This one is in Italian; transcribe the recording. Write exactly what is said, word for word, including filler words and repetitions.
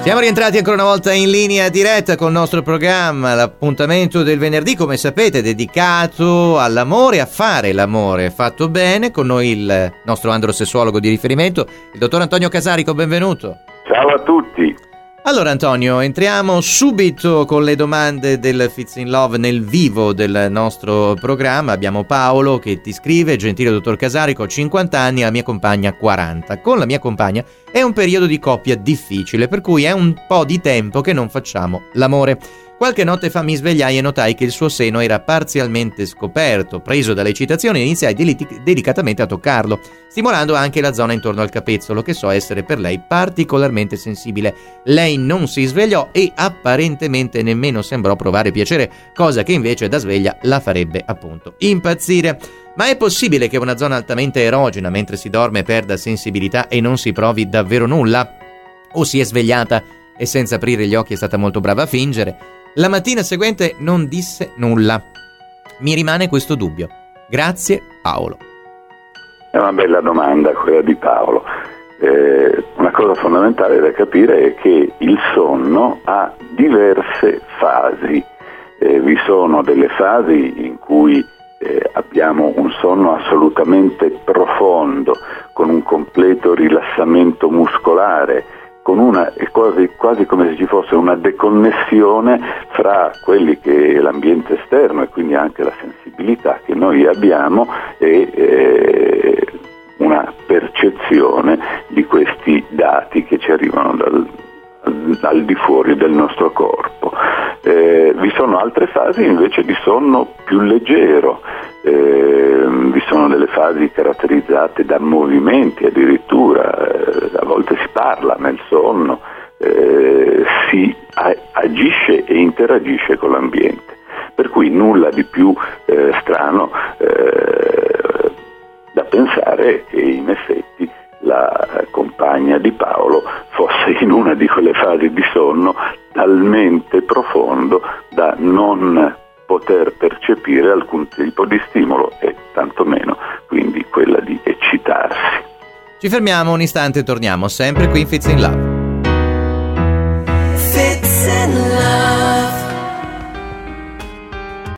Siamo rientrati ancora una volta in linea diretta col nostro programma, l'appuntamento del venerdì, come sapete, dedicato all'amore, a fare l'amore fatto bene. Con noi il nostro androsessuologo di riferimento, il dottor Antonio Casarico, benvenuto. Ciao a tutti. Allora Antonio, entriamo subito con le domande del Fits in Love nel vivo del nostro programma. Abbiamo Paolo che ti scrive: gentile dottor Casarico, ho cinquanta anni e la mia compagna quaranta. Con la mia compagna è un periodo di coppia difficile, per cui è un po' di tempo che non facciamo l'amore. Qualche notte fa mi svegliai e notai che il suo seno era parzialmente scoperto. Preso dall'eccitazione iniziai delic- delicatamente a toccarlo, stimolando anche la zona intorno al capezzolo, che so essere per lei particolarmente sensibile. Lei non si svegliò e apparentemente nemmeno sembrò provare piacere, cosa che invece da sveglia la farebbe appunto impazzire. Ma è possibile che una zona altamente erogena mentre si dorme perda sensibilità e non si provi davvero nulla? O si è svegliata e senza aprire gli occhi è stata molto brava a fingere? La mattina seguente non disse nulla. Mi rimane questo dubbio. Grazie, Paolo. È una bella domanda quella di Paolo. Eh, una cosa fondamentale da capire è che il sonno ha diverse fasi. Eh, vi sono delle fasi in cui eh, abbiamo un sonno assolutamente profondo, con un completo rilassamento muscolare, con una è quasi, quasi come se ci fosse una deconnessione fra quelli che è l'ambiente esterno e quindi anche la sensibilità che noi abbiamo e eh, una percezione di questi dati che ci arrivano dal, al di fuori del nostro corpo. Eh, vi sono altre fasi invece di sonno più leggero. Eh, vi sono delle fasi caratterizzate da movimenti addirittura, eh, a volte si parla nel sonno, eh, si a- agisce e interagisce con l'ambiente, per cui nulla di più eh, strano eh, da pensare che in effetti la compagna di Paolo fosse in una di quelle fasi di sonno talmente profondo da non poter percepire alcun tipo di stimolo e tantomeno quindi quella di eccitarsi. Ci fermiamo un istante e torniamo sempre qui in Fits in Love.